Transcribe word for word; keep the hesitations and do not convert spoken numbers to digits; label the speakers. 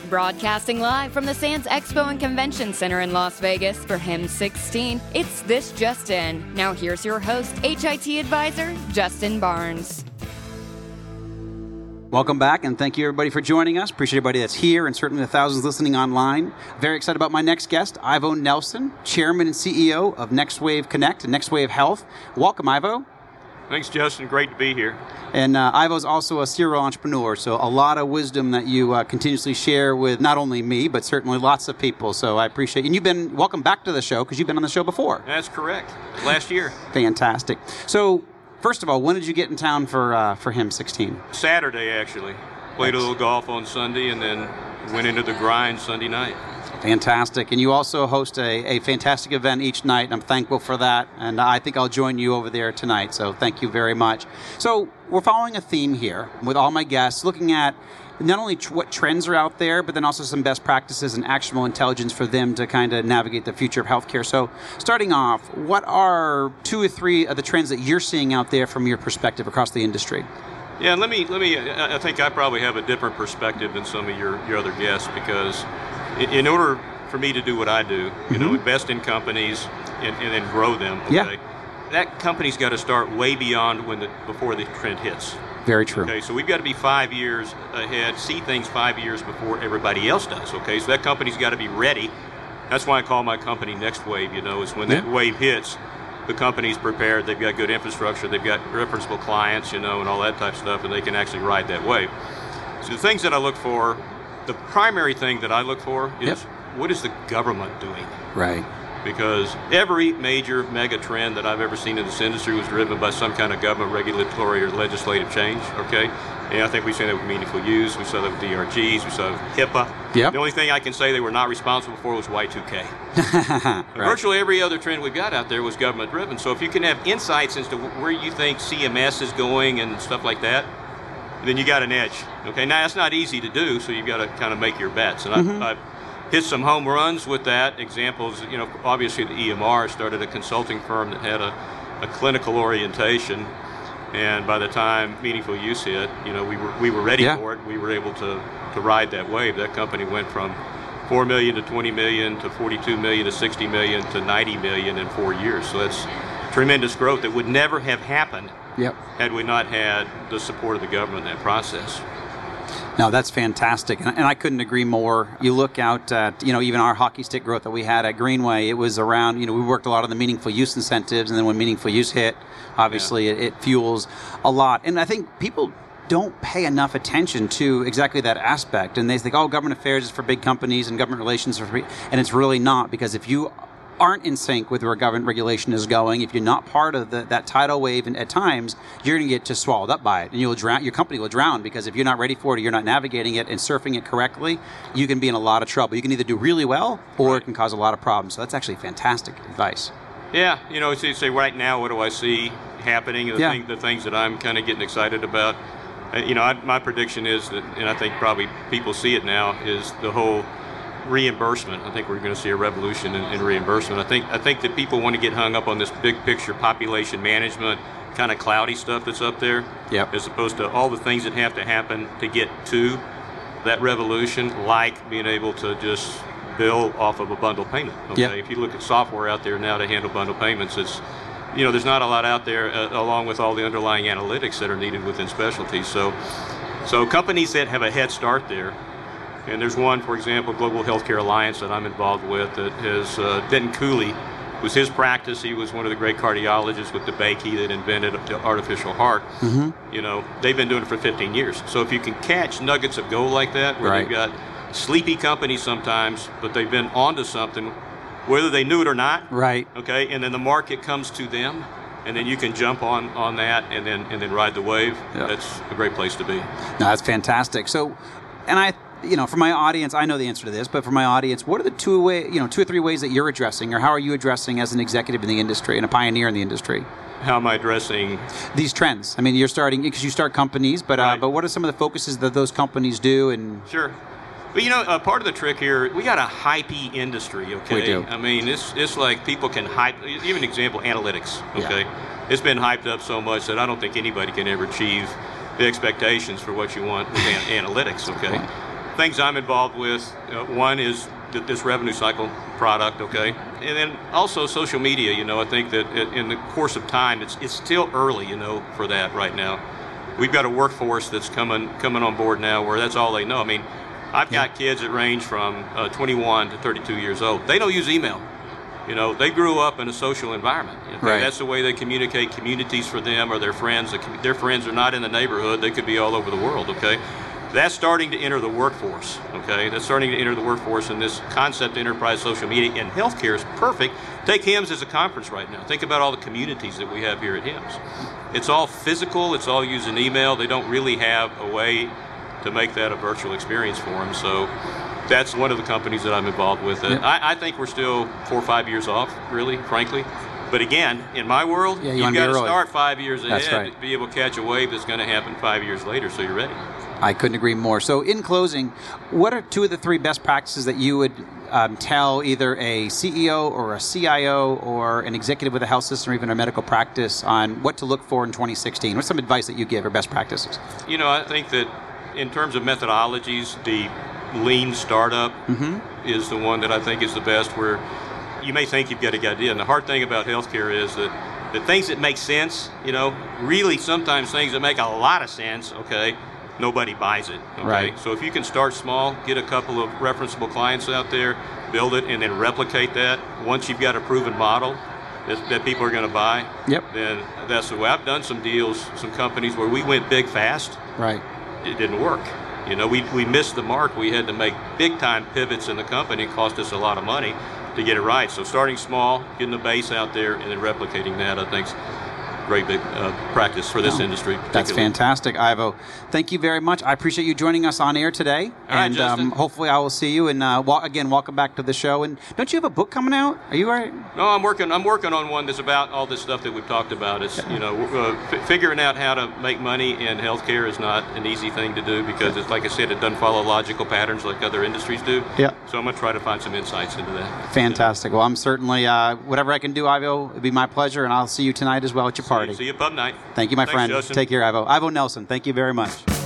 Speaker 1: Broadcasting live from the Sands Expo and Convention Center in Las Vegas for H I M sixteen, it's This Just In. Now here's your host, H I T advisor, Justin Barnes.
Speaker 2: Welcome back, and thank you everybody for joining us. Appreciate everybody that's here and certainly the thousands listening online. Very excited about my next guest, Ivo Nelson, Chairman and C E O of NextWave Connect and NextWave Health. Welcome, Ivo.
Speaker 3: Thanks, Justin. Great to be here.
Speaker 2: And uh, Ivo's also a serial entrepreneur, so a lot of wisdom that you uh, continuously share with not only me, but certainly lots of people. So I appreciate it. And you've been, welcome back to the show, because you've been on the show before.
Speaker 3: That's correct. Last year.
Speaker 2: Fantastic. So, first of all, when did you get in town for uh, for H I M sixteen?
Speaker 3: Saturday, actually. Played a little golf on Sunday and then went into the grind Sunday night.
Speaker 2: Fantastic. And you also host a, a fantastic event each night, and I'm thankful for that. And I think I'll join you over there tonight, so thank you very much. So we're following a theme here with all my guests, looking at not only tr- what trends are out there, but then also some best practices and actionable intelligence for them to kind of navigate the future of healthcare. So starting off, what are two or three of the trends that you're seeing out there from your perspective across the industry?
Speaker 3: Yeah, let me, let me, I think I probably have a different perspective than some of your, your other guests, because in order for me to do what I do, you mm-hmm. know, invest in companies and, and then grow them, okay,
Speaker 2: yeah.
Speaker 3: that company's got to start way beyond when the, before the trend hits.
Speaker 2: Very true.
Speaker 3: Okay, so we've got to be five years ahead, see things five years before everybody else does, okay? So that company's got to be ready. That's why I call my company NextWave, you know, is when
Speaker 2: yeah.
Speaker 3: that wave hits, the company's prepared, they've got good infrastructure, they've got referenceable clients, you know, and all that type of stuff, and they can actually ride that wave. So the things that I look for, the primary thing that I look for is
Speaker 2: yep.
Speaker 3: what is the government doing?
Speaker 2: Right.
Speaker 3: Because every major mega trend that I've ever seen in this industry was driven by some kind of government regulatory or legislative change, okay? And I think we've seen that with meaningful use, we saw that with D R Gs, we saw that with HIPAA.
Speaker 2: Yep.
Speaker 3: The only thing I can say they were not responsible for was Y two K.
Speaker 2: Right.
Speaker 3: Virtually every other trend we've got out there was government driven. So if you can have insights as to where you think C M S is going and stuff like that, then you got an edge. Okay, now that's not easy to do, so you've got to kind of make your bets. And
Speaker 2: mm-hmm.
Speaker 3: I've, I've hit some home runs with that. Examples, you know, obviously the E M R started a consulting firm that had a, a clinical orientation, and by the time meaningful use hit, you know, we were we were ready
Speaker 2: yeah.
Speaker 3: for it. We were able to, to ride that wave. That company went from four million to twenty million to forty-two million to sixty million to ninety million in four years. So that's tremendous growth that would never have happened
Speaker 2: yep.
Speaker 3: had we not had the support of the government in that process.
Speaker 2: No, that's fantastic, and I couldn't agree more. You look out at, you know, even our hockey stick growth that we had at Greenway, it was around, you know, we worked a lot on the meaningful use incentives, and then when meaningful use hit, obviously yeah. it, it fuels a lot. And I think people don't pay enough attention to exactly that aspect, and they think, oh, government affairs is for big companies and government relations are for, and it's really not, because if you aren't in sync with where government regulation is going, if you're not part of the, that tidal wave, and at times you're going to get just swallowed up by it, and you'll drown. Your company will drown, because if you're not ready for it, or you're not navigating it and surfing it correctly, you can be in a lot of trouble. You can either do really well, or right. it can cause a lot of problems. So that's actually fantastic advice.
Speaker 3: Yeah, you know, so you say right now, what do I see happening? The,
Speaker 2: yeah.
Speaker 3: thing, the things that I'm kind of getting excited about. Uh, you know, I, my prediction is that, and I think probably people see it now, is the whole reimbursement. I think we're going to see a revolution in, in reimbursement. I think I think that people want to get hung up on this big picture population management kind of cloudy stuff that's up there,
Speaker 2: yep.
Speaker 3: as opposed to all the things that have to happen to get to that revolution, like being able to just bill off of a bundle payment. Okay,
Speaker 2: yep.
Speaker 3: if you look at software out there now to handle bundle payments, it's, you know, there's not a lot out there, uh, along with all the underlying analytics that are needed within specialties. So, so companies that have a head start there. And there's one, for example, Global Healthcare Alliance that I'm involved with, that has, uh, Denton Cooley was his practice. He was one of the great cardiologists with DeBakey that invented the artificial heart.
Speaker 2: Mm-hmm.
Speaker 3: You know, they've been doing it for fifteen years. So if you can catch nuggets of gold like that, where
Speaker 2: right.
Speaker 3: they've got sleepy companies sometimes, but they've been onto something, whether they knew it or not.
Speaker 2: Right.
Speaker 3: Okay, and then the market comes to them, and then you can jump on, on that and then and then ride the wave.
Speaker 2: Yep.
Speaker 3: That's a great place to be.
Speaker 2: No, that's fantastic. So, and I, you know, for my audience, I know the answer to this, but for my audience, what are the two way, you know, two or three ways that you're addressing, or how are you addressing as an executive in the industry and a pioneer in the industry?
Speaker 3: How am I addressing
Speaker 2: these trends? I mean, you're starting, because you start companies, but
Speaker 3: right.
Speaker 2: uh, but what are some of the focuses that those companies do? And
Speaker 3: sure. But you know, uh, part of the trick here, we got a hypey industry, okay?
Speaker 2: We do.
Speaker 3: I mean, it's it's like people can hype, even example, analytics, okay?
Speaker 2: Yeah.
Speaker 3: It's been hyped up so much that I don't think anybody can ever achieve the expectations for what you want with an- analytics, okay? things I'm involved with, uh, one is th- this revenue cycle product, okay? And then also social media, you know, I think that it, in the course of time, it's it's still early, you know, for that right now. We've got a workforce that's coming coming on board now where that's all they know. I mean, I've got yeah. kids that range from uh, twenty-one to thirty-two years old. They don't use email. You know, they grew up in a social environment. Okay?
Speaker 2: Right.
Speaker 3: That's the way they communicate. Communities for them or their friends. Their friends are not in the neighborhood. They could be all over the world, okay? That's starting to enter the workforce, okay? That's starting to enter the workforce, and this concept of enterprise social media in healthcare is perfect. Take HIMSS as a conference right now. Think about all the communities that we have here at HIMSS. It's all physical. It's all using email. They don't really have a way to make that a virtual experience for them. So that's one of the companies that I'm involved with. Uh,
Speaker 2: Yeah.
Speaker 3: I, I think we're still four or five years off, really, frankly. But again, in my world,
Speaker 2: Yeah, you
Speaker 3: you've
Speaker 2: wanna be
Speaker 3: got to
Speaker 2: early.
Speaker 3: start five years ahead
Speaker 2: That's right.
Speaker 3: to be able to catch a wave that's going to happen five years later, so you're ready.
Speaker 2: I couldn't agree more. So in closing, what are two of the three best practices that you would um, tell either a C E O or a C I O or an executive with a health system or even a medical practice on what to look for in twenty sixteen? What's some advice that you give or best practices?
Speaker 3: You know, I think that in terms of methodologies, the lean startup
Speaker 2: Mm-hmm.
Speaker 3: is the one that I think is the best, where you may think you've got a good idea. And the hard thing about healthcare is that the things that make sense, you know, really sometimes things that make a lot of sense, okay, nobody buys it. Okay?
Speaker 2: Right.
Speaker 3: So if you can start small, get a couple of referenceable clients out there, build it, and then replicate that. Once you've got a proven model that, that people are going to buy,
Speaker 2: Yep.
Speaker 3: then that's the way. I've done some deals, some companies where we went big fast.
Speaker 2: Right.
Speaker 3: It didn't work. You know, we, we missed the mark. We had to make big time pivots in the company. It cost us a lot of money to get it right. So starting small, getting the base out there, and then replicating that, I think, is great big uh, practice for this
Speaker 2: No,
Speaker 3: industry.
Speaker 2: That's
Speaker 3: particularly.
Speaker 2: fantastic, Ivo. Thank you very much. I appreciate you joining us on air today.
Speaker 3: All right,
Speaker 2: and
Speaker 3: Justin.
Speaker 2: hopefully I will see you. And uh, wa- again, welcome back to the show. And don't you have a book coming out? Are you all right?
Speaker 3: No, I'm working. I'm working on one that's about all this stuff that we've talked about. It's you know, uh, f- figuring out how to make money in healthcare is not an easy thing to do because it's like I said, it doesn't follow logical patterns like other industries do.
Speaker 2: Yeah.
Speaker 3: So I'm going to try to find some insights into that.
Speaker 2: Fantastic. Well, I'm certainly, uh, whatever I can do, Ivo, it'd be my pleasure. And I'll see you tonight as well at your party.
Speaker 3: See you pub night.
Speaker 2: Thank you, my
Speaker 3: Thanks,
Speaker 2: friend.
Speaker 3: Justin.
Speaker 2: Take care, Ivo. Ivo Nelson, thank you very much.